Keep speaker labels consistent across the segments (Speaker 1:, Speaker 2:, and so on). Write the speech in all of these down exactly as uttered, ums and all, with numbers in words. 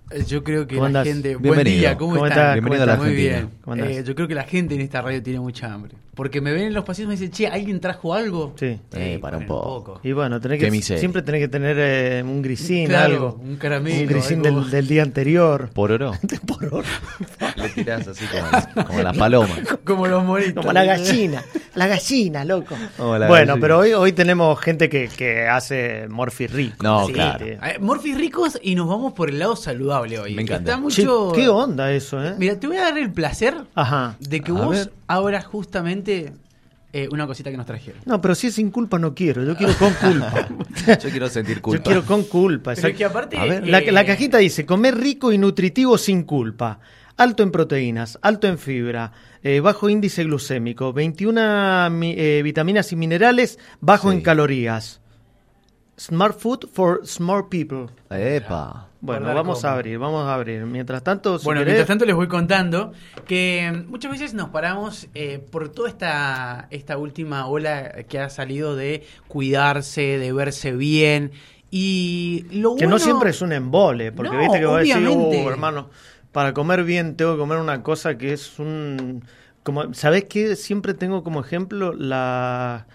Speaker 1: Yo creo que
Speaker 2: ¿Cómo
Speaker 1: la
Speaker 2: andás?
Speaker 1: gente... Buen
Speaker 2: Bienvenido.
Speaker 1: día, ¿cómo,
Speaker 2: ¿Cómo
Speaker 1: están?
Speaker 2: estás?
Speaker 3: Bienvenido a la
Speaker 1: Muy
Speaker 3: Argentina.
Speaker 1: bien.
Speaker 2: ¿Cómo andás?
Speaker 1: Eh, yo creo que la gente en esta radio tiene mucha hambre. Porque me ven en los pasillos y me dicen, che, ¿alguien trajo algo?
Speaker 2: Sí.
Speaker 3: Eh, para un poco.
Speaker 2: Y bueno, tenés
Speaker 3: Qué
Speaker 2: que,
Speaker 3: miseria.
Speaker 2: siempre tenés que tener eh, un grisín,
Speaker 1: Claro,
Speaker 2: algo.
Speaker 1: un caramelo,
Speaker 2: Un grisín
Speaker 1: algo.
Speaker 2: del, del día anterior.
Speaker 3: ¿Pororó?
Speaker 2: Por hora.
Speaker 3: Le tirás así como, como la paloma.
Speaker 1: Como los moritos.
Speaker 2: Como la gallina. La gallina, loco.
Speaker 3: Como la
Speaker 2: Bueno,
Speaker 3: gallina.
Speaker 2: pero hoy, hoy tenemos gente que, que hace Morphy rico.
Speaker 3: No,
Speaker 2: Sí,
Speaker 3: claro.
Speaker 2: tío.
Speaker 1: Eh, Morphy ricos y nos vamos por el lado saludable hoy.
Speaker 3: Me encanta.
Speaker 1: Está
Speaker 2: Che,
Speaker 1: mucho...
Speaker 2: ¿qué onda eso, eh?
Speaker 1: Mira, te voy a dar el placer
Speaker 2: Ajá.
Speaker 1: de que
Speaker 3: A
Speaker 1: vos
Speaker 3: ver.
Speaker 1: abras justamente eh, una cosita que nos trajeron.
Speaker 2: No, pero si es sin culpa no quiero. Yo quiero con culpa.
Speaker 3: Yo quiero sentir culpa.
Speaker 2: Yo quiero con culpa.
Speaker 1: Pero
Speaker 2: exacto.
Speaker 1: que aparte...
Speaker 3: A ver.
Speaker 2: La,
Speaker 1: eh,
Speaker 2: la cajita dice, comer rico y nutritivo sin culpa, alto en proteínas, alto en fibra, eh, bajo índice glucémico, veintiuna mi- eh, vitaminas y minerales, bajo
Speaker 3: Sí.
Speaker 2: en calorías. Smart food for smart people.
Speaker 3: Epa.
Speaker 2: Bueno,
Speaker 1: Guardar
Speaker 2: vamos
Speaker 1: como.
Speaker 2: a abrir, vamos a abrir. Mientras tanto, si
Speaker 1: Bueno,
Speaker 2: querés-
Speaker 1: mientras tanto les voy contando que mm, muchas veces nos paramos eh, por toda esta, esta última ola que ha salido de cuidarse, de verse bien. Y lo
Speaker 2: que
Speaker 1: bueno...
Speaker 2: no siempre es un embole, porque
Speaker 1: No,
Speaker 2: viste que vos decís,
Speaker 1: obviamente.
Speaker 2: "Uh, hermano, para comer bien tengo que comer una cosa que es un... como ¿Sabés qué? Siempre tengo como ejemplo la...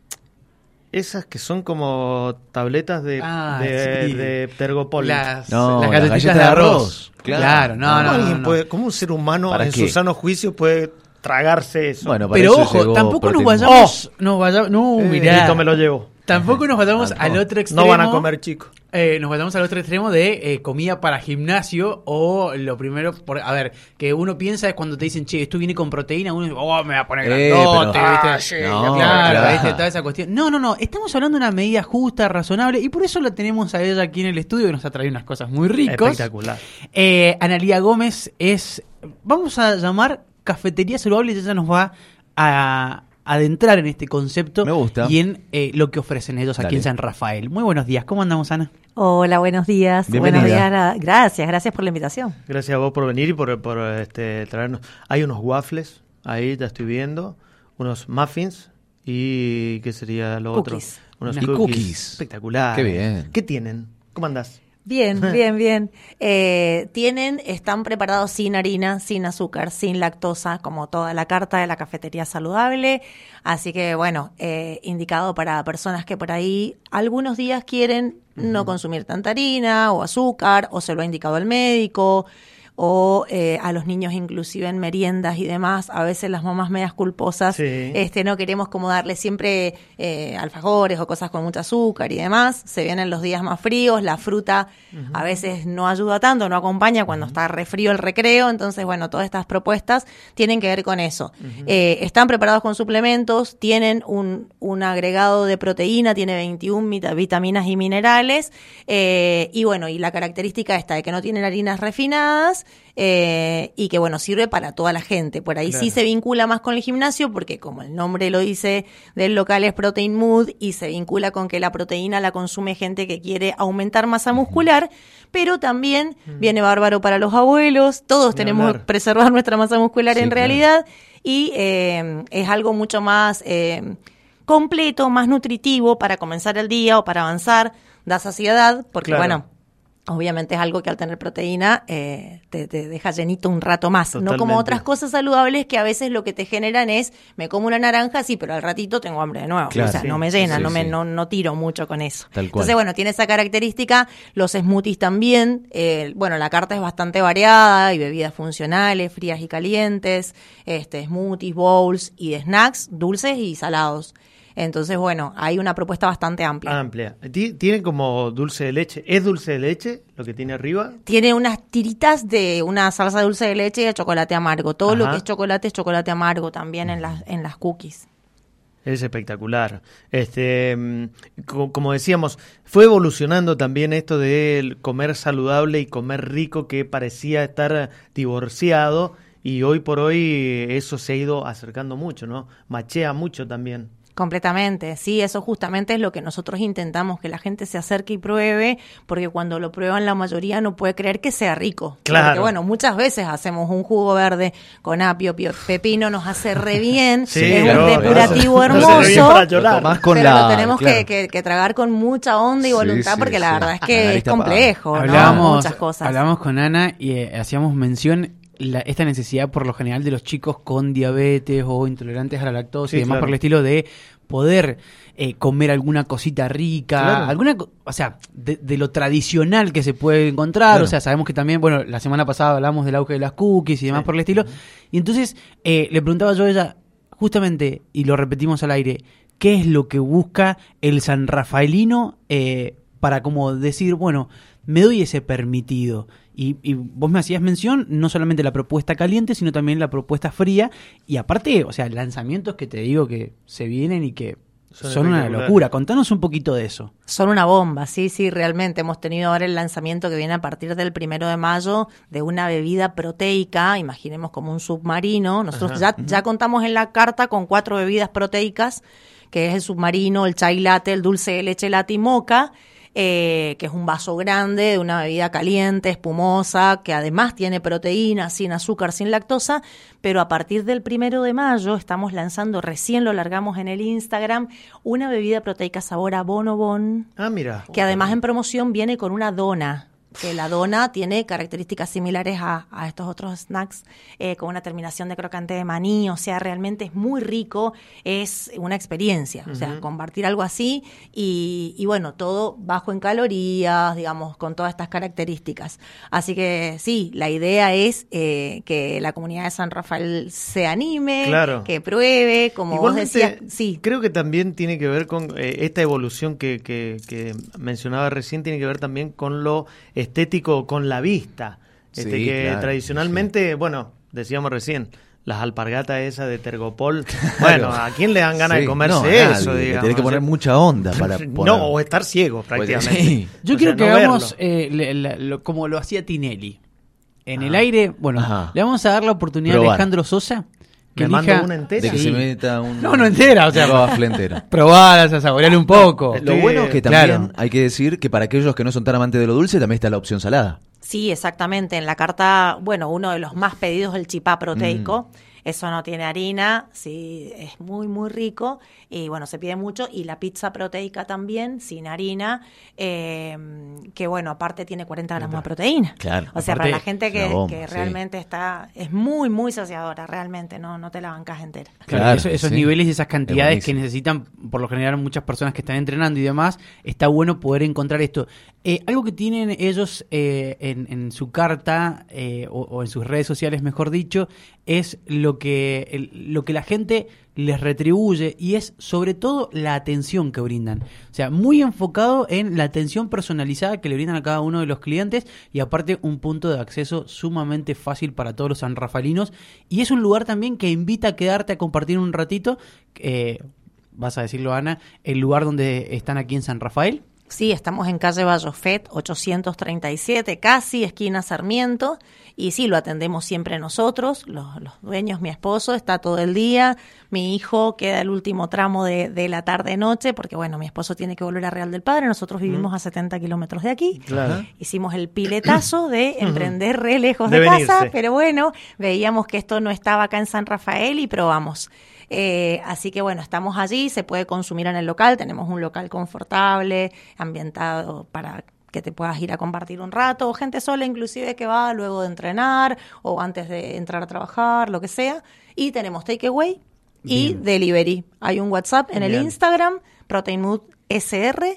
Speaker 2: Esas que son como tabletas de,
Speaker 1: Ah,
Speaker 2: de,
Speaker 1: sí.
Speaker 2: de Tergopol.
Speaker 1: Las,
Speaker 3: No,
Speaker 1: las
Speaker 3: las
Speaker 1: galletitas
Speaker 3: galletas
Speaker 1: de
Speaker 3: de
Speaker 1: arroz.
Speaker 3: arroz.
Speaker 1: Claro,
Speaker 3: Claro.
Speaker 1: no,
Speaker 2: ¿Cómo,
Speaker 1: no, no,
Speaker 2: alguien
Speaker 1: no.
Speaker 2: puede- cómo un ser humano
Speaker 3: ¿Para
Speaker 2: en
Speaker 3: qué?
Speaker 2: su sano juicio puede tragarse eso?
Speaker 3: Bueno, para
Speaker 1: Pero
Speaker 3: eso
Speaker 1: ojo,
Speaker 3: llegó
Speaker 1: tampoco nos
Speaker 3: Protein
Speaker 1: vayamos... Nos vayamos no,
Speaker 3: Eh,
Speaker 1: mirá.
Speaker 2: Listo, me lo llevo.
Speaker 1: Tampoco nos vayamos
Speaker 3: Ah, no.
Speaker 1: al otro extremo.
Speaker 2: No van a comer, chicos.
Speaker 1: Eh, nos vayamos al otro extremo de eh, comida para gimnasio o lo primero, por, a ver, que uno piensa es cuando te dicen, che, esto viene con proteína, uno dice, oh, me va a poner
Speaker 3: Eh,
Speaker 1: grandote,
Speaker 3: pero-
Speaker 1: ¿viste?
Speaker 2: Ah, sí,
Speaker 1: claro,
Speaker 3: claro.
Speaker 1: ¿viste? Toda esa cuestión. No, no, no, estamos hablando de una medida justa, razonable, y por eso la tenemos a ella aquí en el estudio, que nos ha traído unas cosas muy ricas.
Speaker 2: Espectacular.
Speaker 1: Eh, Analía Gómez es, vamos a llamar cafetería saludable, y ella nos va a adentrar en este concepto.
Speaker 3: Me gusta.
Speaker 1: Y en eh, lo que ofrecen ellos aquí
Speaker 3: Dale.
Speaker 1: en San Rafael. Muy buenos días, ¿cómo andamos, Ana?
Speaker 4: Hola, buenos días.
Speaker 3: Bienvenida.
Speaker 4: Buenos días. a- Gracias, gracias por la invitación.
Speaker 2: Gracias a vos por venir y por, por este, traernos. Hay unos waffles, ahí ya estoy viendo, unos muffins y ¿qué sería lo
Speaker 4: Cookies.
Speaker 2: otro? Unos
Speaker 3: Y cookies.
Speaker 2: Espectacular.
Speaker 3: Qué bien.
Speaker 2: ¿Qué tienen? ¿Cómo andás?
Speaker 4: Bien, bien, bien. Eh, tienen, están preparados sin harina, sin azúcar, sin lactosa, como toda la carta de la cafetería saludable. Así que, bueno, eh, indicado para personas que por ahí algunos días quieren no consumir tanta harina o azúcar, o se lo ha indicado el médico, o eh, a los niños inclusive en meriendas y demás. A veces las mamás medias culposas,
Speaker 2: Sí.
Speaker 4: este no queremos como darle siempre eh, alfajores o cosas con mucho azúcar y demás. Se vienen los días más fríos, la fruta a veces no ayuda tanto, no acompaña cuando está re frío el recreo. Entonces, bueno, todas estas propuestas tienen que ver con eso. Eh, están preparados con suplementos, tienen un, un agregado de proteína, tiene veintiuna vita- vitaminas y minerales, eh, y bueno, y la característica esta de que no tienen harinas refinadas, eh, y que bueno, sirve para toda la gente. Por ahí
Speaker 2: Claro.
Speaker 4: sí se vincula más con el gimnasio, porque como el nombre lo dice, del local es Protein Mood, y se vincula con que la proteína la consume gente que quiere aumentar masa muscular, pero también viene bárbaro para los abuelos. Todos
Speaker 2: Ni
Speaker 4: tenemos
Speaker 2: hablar.
Speaker 4: que preservar nuestra masa muscular
Speaker 3: Sí,
Speaker 4: en
Speaker 3: claro.
Speaker 4: realidad, y eh, es algo mucho más eh, completo, más nutritivo para comenzar el día o para avanzar, da saciedad, porque
Speaker 2: Claro.
Speaker 4: bueno, obviamente es algo que al tener proteína eh, te, te deja llenito un rato más. No como
Speaker 2: Totalmente.
Speaker 4: otras cosas saludables que a veces lo que te generan es, me como una naranja, sí, pero al ratito tengo hambre de nuevo.
Speaker 3: Claro,
Speaker 4: o sea,
Speaker 2: sí.
Speaker 4: no me llena,
Speaker 3: Sí,
Speaker 4: no, me,
Speaker 3: sí.
Speaker 4: no, no tiro mucho con eso.
Speaker 3: Tal cual.
Speaker 4: Entonces, bueno, tiene esa característica. Los smoothies también. Eh, bueno, la carta es bastante variada. Hay bebidas funcionales, frías y calientes, este, smoothies, bowls y snacks, dulces y salados. Entonces, bueno, hay una propuesta bastante amplia.
Speaker 2: Amplia. Ti- ¿Tiene como dulce de leche? ¿Es dulce de leche lo que tiene arriba?
Speaker 4: Tiene unas tiritas de una salsa de dulce de leche y de chocolate amargo. Todo lo
Speaker 2: Ajá.
Speaker 4: que es chocolate es chocolate amargo también en las, en las cookies.
Speaker 2: Es espectacular. Este, mm, co- como decíamos, fue evolucionando también esto de comer saludable y comer rico, que parecía estar divorciado, y hoy por hoy eso se ha ido acercando mucho, ¿no? Machea mucho también.
Speaker 4: Completamente, sí, eso justamente es lo que nosotros intentamos, que la gente se acerque y pruebe, porque cuando lo prueban la mayoría no puede creer que sea rico.
Speaker 2: Claro.
Speaker 4: Porque bueno, muchas veces hacemos un jugo verde con apio, pio- pepino, nos hace re bien,
Speaker 2: Sí,
Speaker 4: es
Speaker 2: no,
Speaker 4: un depurativo
Speaker 2: eso. Nos sirve bien
Speaker 4: hermoso,
Speaker 2: para llorar.
Speaker 3: Lo tomás con
Speaker 4: pero
Speaker 3: la-
Speaker 4: lo tenemos
Speaker 3: claro.
Speaker 4: que, que, que tragar con mucha onda y
Speaker 3: Sí,
Speaker 4: voluntad,
Speaker 3: sí,
Speaker 4: porque la
Speaker 3: sí.
Speaker 4: verdad es
Speaker 3: La
Speaker 4: que
Speaker 3: nariz
Speaker 4: es
Speaker 3: tapada.
Speaker 4: complejo, ¿no?
Speaker 1: Hablábamos,
Speaker 4: Muchas cosas.
Speaker 1: hablábamos con Ana y eh, hacíamos mención la, esta necesidad por lo general de los chicos con diabetes o intolerantes a la lactosa
Speaker 2: Sí,
Speaker 1: y demás
Speaker 2: claro.
Speaker 1: por el estilo de poder eh, comer alguna cosita rica,
Speaker 2: Claro.
Speaker 1: alguna, co- o sea, de, de lo tradicional que se puede encontrar,
Speaker 3: Claro.
Speaker 1: o sea, sabemos que también, bueno, la semana pasada hablamos del auge de las cookies y demás
Speaker 2: Sí.
Speaker 1: por el estilo, y entonces eh, le preguntaba yo a ella, justamente, y lo repetimos al aire, ¿qué es lo que busca el San Rafaelino eh, para como decir, bueno, me doy ese permitido? Y, y vos me hacías mención no solamente la propuesta caliente, sino también la propuesta fría. Y aparte, o sea, lanzamientos que te digo que se vienen y que
Speaker 2: Son
Speaker 1: son una
Speaker 2: espectaculares.
Speaker 1: locura. Contanos un poquito de eso.
Speaker 4: Son una bomba, sí, sí, realmente. Hemos tenido ahora el lanzamiento que viene a partir del primero de mayo de una bebida proteica, imaginemos como un submarino. Nosotros ya, ya contamos en la carta con cuatro bebidas proteicas, que es el submarino, el chai latte, el dulce de leche latte y moca, eh, que es un vaso grande de una bebida caliente, espumosa, que además tiene proteína, sin azúcar, sin lactosa, pero a partir del primero de mayo estamos lanzando, recién lo largamos en el Instagram, una bebida proteica sabor a bonobón,
Speaker 2: Ah, mira.
Speaker 4: que además en promoción viene con una dona, que la dona tiene características similares a, a estos otros snacks, eh, con una terminación de crocante de maní, o sea, realmente es muy rico, es una experiencia, o sea, compartir algo así y, y bueno, todo bajo en calorías, digamos, con todas estas características. Así que sí, la idea es eh, que la comunidad de San Rafael se anime,
Speaker 2: Claro.
Speaker 4: que pruebe, como
Speaker 2: Igualmente,
Speaker 4: vos decías, sí.
Speaker 2: creo que también tiene que ver con eh, esta evolución que, que, que mencionaba recién, tiene que ver también con lo estético, con la vista. Este,
Speaker 3: Sí,
Speaker 2: que
Speaker 3: claro,
Speaker 2: tradicionalmente, bueno, decíamos recién, las alpargatas esas de Tergopol, bueno, ¿a quién le dan ganas
Speaker 3: Sí,
Speaker 2: de comerse
Speaker 3: no, a
Speaker 2: eso?
Speaker 3: nadie. Le
Speaker 2: Digamos?
Speaker 3: tenés que poner mucha onda para poner...
Speaker 2: No, o estar ciego prácticamente.
Speaker 3: Sí.
Speaker 1: Yo
Speaker 2: O
Speaker 1: quiero
Speaker 2: sea,
Speaker 1: que
Speaker 2: no
Speaker 1: hagamos
Speaker 2: verlo.
Speaker 1: eh, le- la- lo- como lo hacía Tinelli. En
Speaker 2: Ah.
Speaker 1: el aire, bueno,
Speaker 3: Ajá.
Speaker 1: le vamos a dar la oportunidad a
Speaker 3: Probar.
Speaker 1: Alejandro Sosa que
Speaker 2: ¿Me mando
Speaker 1: elija...
Speaker 2: una entera?
Speaker 3: De que
Speaker 1: Sí.
Speaker 3: se meta un...
Speaker 1: No, no entera, o sea,
Speaker 3: una bafle entera.
Speaker 1: probarlas, a saborearle un poco.
Speaker 2: Estoy-
Speaker 3: Lo bueno es que también
Speaker 1: Claro.
Speaker 3: hay que decir que para aquellos que no son tan amantes de lo dulce, también está la opción salada.
Speaker 4: Sí, exactamente. En la carta, bueno, uno de los más pedidos es el chipá proteico. Eso no tiene harina, sí, es muy, muy rico. Y bueno, se pide mucho. Y la pizza proteica también, sin harina, eh, que bueno, aparte tiene cuarenta gramos de proteína.
Speaker 3: Claro.
Speaker 4: O sea,
Speaker 1: Aparte,
Speaker 4: para la gente
Speaker 3: es
Speaker 4: que,
Speaker 3: una bomba,
Speaker 4: que
Speaker 3: sí.
Speaker 4: realmente está, es muy, muy saciadora, realmente, no, no te la bancas entera.
Speaker 1: Claro,
Speaker 3: Claro,
Speaker 1: eso- esos
Speaker 3: sí.
Speaker 1: niveles y esas cantidades
Speaker 3: Es
Speaker 1: que
Speaker 3: buenísimo.
Speaker 1: necesitan, por lo general, muchas personas que están entrenando y demás, está bueno poder encontrar esto. Eh, algo que tienen ellos eh, en, en su carta, eh, o, o en sus redes sociales, mejor dicho, es lo que, el- lo que la gente les retribuye y es sobre todo la atención que brindan. O sea, muy enfocado en la atención personalizada que le brindan a cada uno de los clientes y aparte un punto de acceso sumamente fácil para todos los sanrafalinos y es un lugar también que invita a quedarte a compartir un ratito, eh, vas a decirlo Ana, el lugar donde están aquí en San Rafael.
Speaker 4: Sí, estamos en calle Vallofet, ochocientos treinta y siete, casi esquina Sarmiento, y sí, lo atendemos siempre nosotros, los, los dueños, mi esposo, está todo el día, mi hijo queda el último tramo de, de la tarde-noche, porque bueno, mi esposo tiene que volver a Real del Padre, nosotros vivimos a setenta kilómetros de aquí,
Speaker 2: Claro.
Speaker 4: hicimos el piletazo de emprender re lejos de,
Speaker 2: De
Speaker 4: casa,
Speaker 2: venirse.
Speaker 4: pero bueno, veíamos que esto no estaba acá en San Rafael y probamos. Eh, así que bueno, estamos allí, se puede consumir en el local, tenemos un local confortable, ambientado para que te puedas ir a compartir un rato, o gente sola inclusive que va luego de entrenar o antes de entrar a trabajar, lo que sea. Y tenemos takeaway y
Speaker 1: Bien.
Speaker 4: delivery. Hay un WhatsApp en el
Speaker 2: Bien.
Speaker 4: Instagram, Protein Mood S R,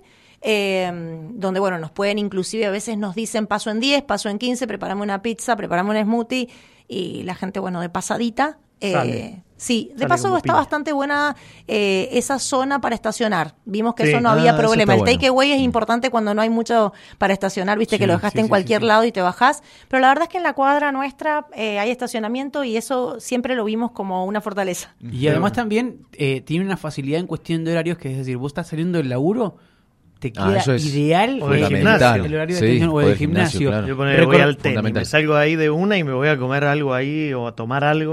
Speaker 4: eh, donde bueno, nos pueden inclusive a veces nos dicen paso en diez, paso en quince, preparame una pizza, preparame un smoothie y la gente bueno, de pasadita. Eh,
Speaker 2: Sale.
Speaker 4: Sí, de
Speaker 2: Sale
Speaker 4: paso
Speaker 2: como
Speaker 4: está
Speaker 2: piña.
Speaker 4: bastante buena eh, esa zona para estacionar. Vimos que
Speaker 2: Sí.
Speaker 4: eso no
Speaker 3: Ah,
Speaker 4: había
Speaker 3: eso
Speaker 4: problema.
Speaker 3: está
Speaker 4: El
Speaker 3: bueno.
Speaker 4: takeaway es importante cuando no hay mucho para estacionar, viste
Speaker 1: Sí,
Speaker 4: que lo dejaste
Speaker 1: sí,
Speaker 4: en
Speaker 1: sí,
Speaker 4: cualquier
Speaker 1: sí, sí.
Speaker 4: lado y te bajás. Pero la verdad es que en la cuadra nuestra eh, hay estacionamiento y eso siempre lo vimos como una fortaleza.
Speaker 1: Y además también eh, tiene una facilidad en cuestión de horarios, que es decir, vos estás saliendo del laburo, te
Speaker 3: Ah,
Speaker 1: queda
Speaker 3: eso es
Speaker 1: ideal
Speaker 2: O del
Speaker 1: eh,
Speaker 2: gimnasio.
Speaker 1: el horario de
Speaker 3: Sí,
Speaker 1: atención o
Speaker 3: o
Speaker 1: del
Speaker 3: del gimnasio,
Speaker 1: gimnasio.
Speaker 3: claro.
Speaker 2: Yo poner, voy
Speaker 1: Recor-
Speaker 2: al tenis,
Speaker 3: Fundamental.
Speaker 2: me salgo ahí de una y me voy a comer algo ahí o a tomar algo.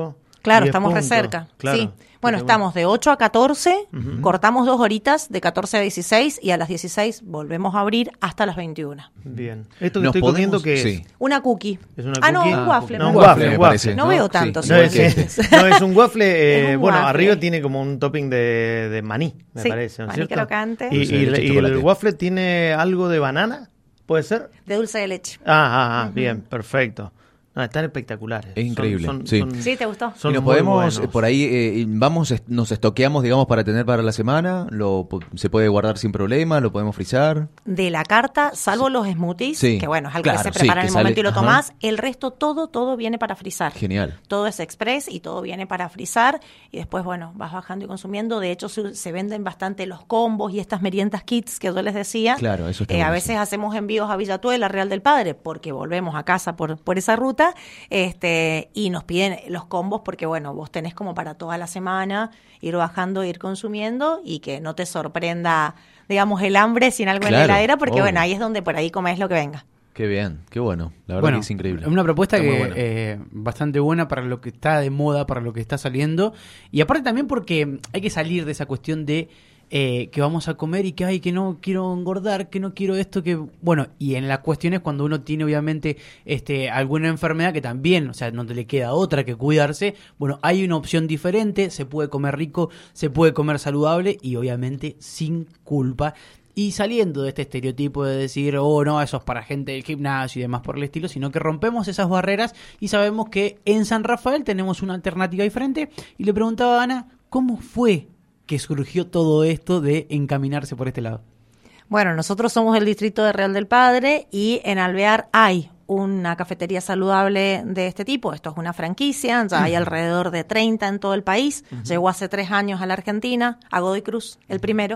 Speaker 4: Claro,
Speaker 2: diez
Speaker 4: estamos re
Speaker 2: puntos.
Speaker 4: cerca.
Speaker 2: Claro.
Speaker 4: Sí. Bueno,
Speaker 2: Pero
Speaker 4: estamos de ocho a catorce,
Speaker 2: Ujú.
Speaker 4: cortamos dos horitas de catorce a dieciséis y a las dieciséis volvemos a abrir hasta las veintiuna.
Speaker 2: Bien. Esto que
Speaker 3: Nos
Speaker 2: estoy comiendo,
Speaker 3: podemos-
Speaker 2: ¿qué es?
Speaker 3: sí.
Speaker 4: Una cookie.
Speaker 2: ¿Es una
Speaker 4: ah, no,
Speaker 2: cookie?
Speaker 4: un
Speaker 2: Ah,
Speaker 4: waffle.
Speaker 2: no,
Speaker 4: me
Speaker 2: un
Speaker 4: parece.
Speaker 2: waffle,
Speaker 3: me
Speaker 2: un
Speaker 3: parece.
Speaker 2: waffle.
Speaker 4: No veo tanto,
Speaker 3: Sí.
Speaker 2: No
Speaker 4: igual
Speaker 2: es,
Speaker 4: que
Speaker 2: es-
Speaker 4: antes.
Speaker 2: no, es un waffle, eh,
Speaker 4: Es un
Speaker 2: bueno,
Speaker 4: waffle.
Speaker 2: arriba tiene como un topping de, de maní, me
Speaker 4: Sí,
Speaker 2: parece, ¿no es
Speaker 4: maní
Speaker 2: cierto?
Speaker 4: crocante.
Speaker 2: Y,
Speaker 3: Dulce de
Speaker 2: y-
Speaker 3: leche y
Speaker 2: y el
Speaker 3: chocolate.
Speaker 2: waffle tiene algo de banana, ¿puede ser?
Speaker 4: De dulce de leche.
Speaker 2: Ah, ah, ah, bien, perfecto. Ah, están espectaculares.
Speaker 3: Es increíble,
Speaker 2: Son, son-
Speaker 3: sí.
Speaker 2: son-
Speaker 4: ¿Sí? ¿Te gustó?
Speaker 2: son
Speaker 3: y nos
Speaker 2: muy
Speaker 3: podemos,
Speaker 2: buenos.
Speaker 3: eh, por ahí, eh, vamos, est- nos estoqueamos, digamos, para tener para la semana, lo po- se puede guardar sin problema, lo podemos frizar.
Speaker 4: De la carta, salvo los smoothies,
Speaker 3: Sí,
Speaker 4: que bueno, es algo
Speaker 3: claro,
Speaker 4: que se
Speaker 3: sí,
Speaker 4: prepara en
Speaker 3: que
Speaker 4: el
Speaker 3: sale-
Speaker 4: momento y lo
Speaker 3: ajá.
Speaker 4: tomás, el resto todo, todo viene para frizar.
Speaker 3: Genial.
Speaker 4: Todo es express y todo viene para frizar y después, bueno, vas bajando y consumiendo. De hecho, se, se venden bastante los combos y estas meriendas kits que yo les decía.
Speaker 3: Claro, eso está
Speaker 4: Eh, a
Speaker 3: buenísimo.
Speaker 4: veces hacemos envíos a Villatuela, Real del Padre, porque volvemos a casa por, por esa ruta, este, y nos piden los combos porque, bueno, vos tenés como para toda la semana ir bajando, ir consumiendo y que no te sorprenda, digamos, el hambre sin algo en la
Speaker 3: Claro,
Speaker 4: heladera, porque,
Speaker 3: obvio.
Speaker 4: bueno, ahí es donde por ahí comes lo que venga.
Speaker 3: Qué bien, qué bueno. La verdad
Speaker 1: Bueno,
Speaker 3: que es increíble.
Speaker 1: Una propuesta
Speaker 3: Está muy
Speaker 1: que
Speaker 3: buena.
Speaker 1: eh, bastante buena para lo que está de moda, para lo que está saliendo. Y aparte también porque hay que salir de esa cuestión de eh, que vamos a comer y que ay, que no quiero engordar, que no quiero esto, que bueno, y en las cuestiones cuando uno tiene obviamente este alguna enfermedad que también, o sea, no te le queda otra que cuidarse, bueno, hay una opción diferente, se puede comer rico, se puede comer saludable y obviamente sin culpa. Y saliendo de este estereotipo de decir, oh no, eso es para gente del gimnasio y demás por el estilo, sino que rompemos esas barreras y sabemos que en San Rafael tenemos una alternativa diferente. Y le preguntaba a Ana, ¿cómo fue que surgió todo esto de encaminarse por este lado?
Speaker 4: Bueno, nosotros somos el distrito de Real del Padre y en Alvear hay una cafetería saludable de este tipo. Esto es una franquicia, ya hay alrededor de treinta en todo el país. Llegó hace tres años a la Argentina, a Godoy Cruz, el primero.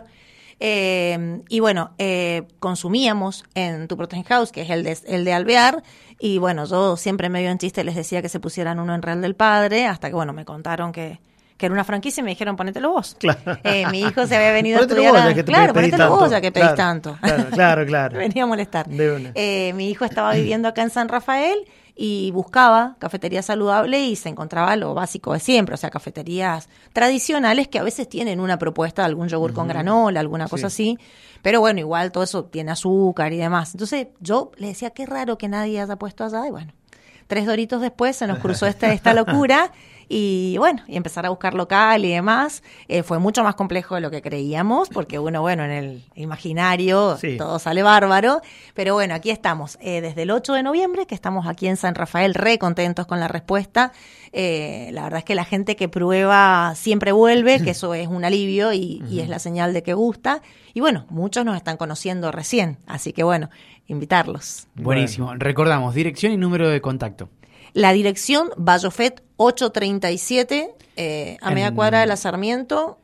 Speaker 4: Eh, y bueno, eh, consumíamos en Tu Protein House, que es el de, el de Alvear, y bueno, yo siempre medio en chiste les decía que se pusieran uno en Real del Padre, hasta que bueno, me contaron que, que era una franquicia y me dijeron, ponételo vos.
Speaker 2: Claro.
Speaker 4: Eh, mi hijo se había venido
Speaker 2: Ponételo
Speaker 4: a estudiar.
Speaker 2: vos,
Speaker 4: a-
Speaker 2: ya que te
Speaker 4: claro,
Speaker 2: pedís
Speaker 4: ponételo vos,
Speaker 2: tanto.
Speaker 4: ya que pedís
Speaker 2: Claro,
Speaker 4: tanto.
Speaker 2: claro, claro, claro.
Speaker 4: Venía a molestar.
Speaker 2: De una.
Speaker 4: Eh, mi hijo estaba viviendo acá en San Rafael y buscaba cafetería saludable y se encontraba lo básico de siempre, o sea, cafeterías tradicionales que a veces tienen una propuesta de algún yogur con granola, alguna cosa así, pero bueno, igual todo eso tiene azúcar y demás. Entonces yo le decía, qué raro que nadie haya puesto allá, y bueno, tres doritos después se nos cruzó esta, esta locura y bueno, y empezar a buscar local y demás. Eh, fue mucho más complejo de lo que creíamos, porque uno, bueno, en el imaginario
Speaker 2: Sí.
Speaker 4: todo sale bárbaro, pero bueno, aquí estamos, eh, desde el ocho de noviembre, que estamos aquí en San Rafael, re contentos con la respuesta. Eh, la verdad es que la gente que prueba siempre vuelve, que eso es un alivio y, y es la señal de que gusta. Y bueno, muchos nos están conociendo recién, así que bueno, invitarlos.
Speaker 1: Buenísimo. Recordamos, dirección y número de contacto.
Speaker 4: La dirección, Bayofet ochocientos treinta y siete, eh, a
Speaker 1: En-
Speaker 4: media cuadra de la Sarmiento,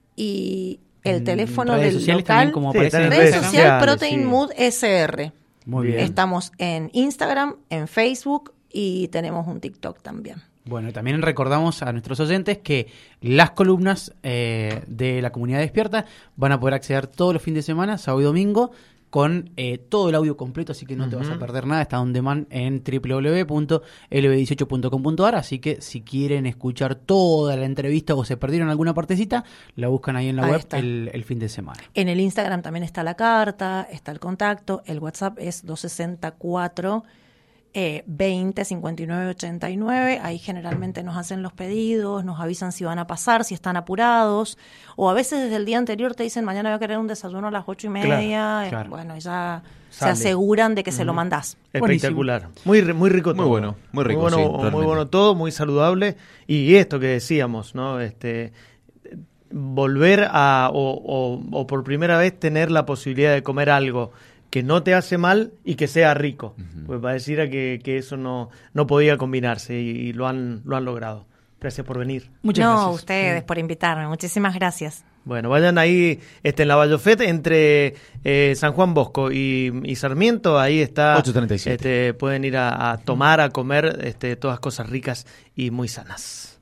Speaker 4: y el
Speaker 1: En
Speaker 4: teléfono
Speaker 1: redes
Speaker 4: del
Speaker 1: sociales
Speaker 4: local,
Speaker 1: también, como
Speaker 2: Sí,
Speaker 1: aparece
Speaker 2: está
Speaker 1: en
Speaker 2: en
Speaker 4: red
Speaker 2: redes
Speaker 4: social
Speaker 2: sociales,
Speaker 4: Protein
Speaker 2: sí.
Speaker 4: Mood S R.
Speaker 1: Muy bien.
Speaker 4: Estamos en Instagram, en Facebook y tenemos un TikTok también.
Speaker 1: Bueno, también recordamos a nuestros oyentes que las columnas eh, de la comunidad despierta van a poder acceder todos los fines de semana, sábado y domingo, con eh, todo el audio completo, así que no te vas a perder nada. Está on demand en doble u doble u doble u punto l b dieciocho punto com punto a r, así que si quieren escuchar toda la entrevista o se perdieron alguna partecita, la buscan ahí en la
Speaker 4: Ahí
Speaker 1: web
Speaker 4: está.
Speaker 1: el, el fin de semana.
Speaker 4: En el Instagram también está la carta, está el contacto, el WhatsApp es doscientos sesenta y cuatro eh, veinte cincuenta y nueve ochenta y nueve. Ahí generalmente nos hacen los pedidos, nos avisan si van a pasar, si están apurados, o a veces desde el día anterior te dicen mañana voy a querer un desayuno a las ocho y media. eh,
Speaker 1: claro.
Speaker 4: Bueno, ya se
Speaker 2: Sale.
Speaker 4: aseguran de que se lo mandás.
Speaker 2: Espectacular. Muy, ri- muy rico
Speaker 3: Muy
Speaker 2: todo.
Speaker 3: bueno, muy rico,
Speaker 2: bueno,
Speaker 3: sí,
Speaker 2: muy
Speaker 3: realmente.
Speaker 2: bueno todo, muy saludable. Y esto que decíamos, ¿no? Este, volver a, o, o- o por primera vez tener la posibilidad de comer algo que no te hace mal y que sea rico. Pues pareciera que, que eso no, no podía combinarse y, y lo han, lo han logrado. Gracias por venir.
Speaker 1: Muchas
Speaker 4: no,
Speaker 1: gracias.
Speaker 4: ustedes por invitarme. Muchísimas gracias.
Speaker 2: Bueno, vayan ahí este, en la Bayofet entre eh, San Juan Bosco y, y Sarmiento, ahí está.
Speaker 3: ocho treinta y siete.
Speaker 2: Este, pueden ir a, a tomar, a comer este, todas cosas ricas y muy sanas.